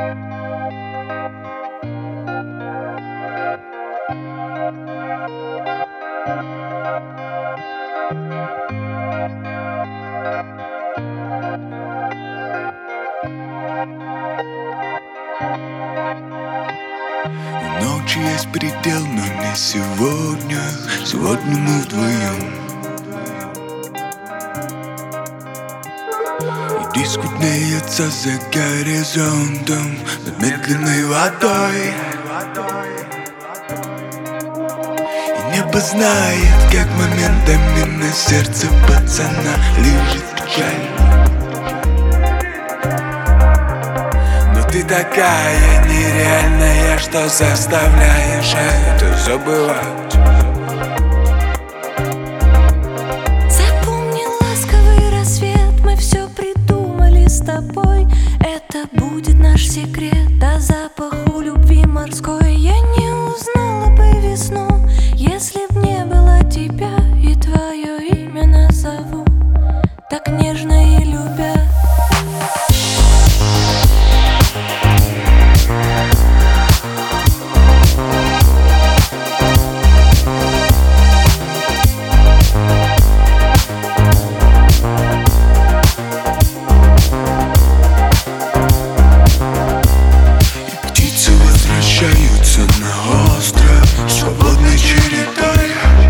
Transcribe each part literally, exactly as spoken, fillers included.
У ночи есть предел, но не сегодня. Сегодня мы вдвоем. И диск виднеется за горизонтом над медленной водой. И небо знает, как моментами на сердце пацана лежит печаль. Ты такая нереальная, что заставляешь это забывать. Запомни ласковый рассвет, мы все придумали с тобой. Это будет наш секрет, о запаху любви морской. Я не узнала бы весну, если б не было тебя. И твое имя назову так нежно и любя. Возвращаются на остров свободной чередой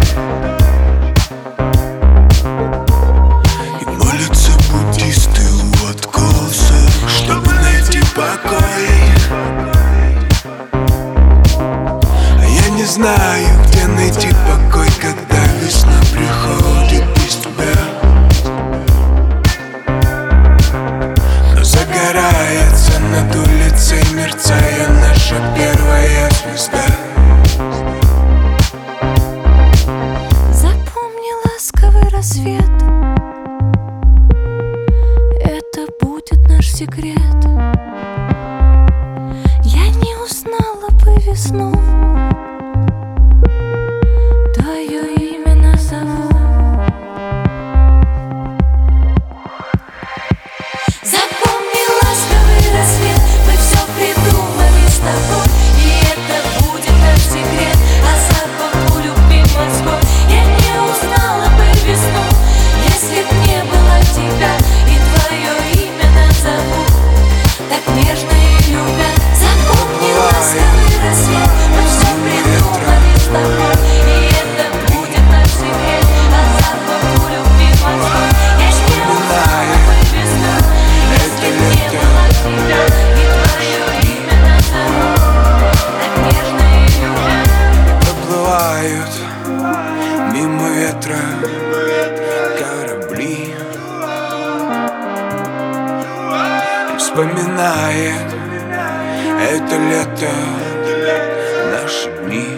и молятся буддисты у откоса, чтобы найти покой. А я не знаю, где найти покой, когда весна приходит без тебя. Но загорается над улицей, мерцая наша первая звезда. Запомни ласковый рассвет, это будет наш секрет. Я не узнала бы весну, твое имя назову. Запомни ласковый рассвет, мы все придумали с тобой. И это будет наш секрет, о запаху любви морской. Я не узнала бы весну, если б не было тебя. И твое имя назову так нежно и любя. Запомни ласковый рассвет, мы все придумали с тобой. И это будет наш секрет, о запаху любви морской. Я не узнала бы весну, если б не было тебя. И твое имя назову так нежно и любя. Проплывают мимо ветра корабли и вспоминает это лето, наши дни.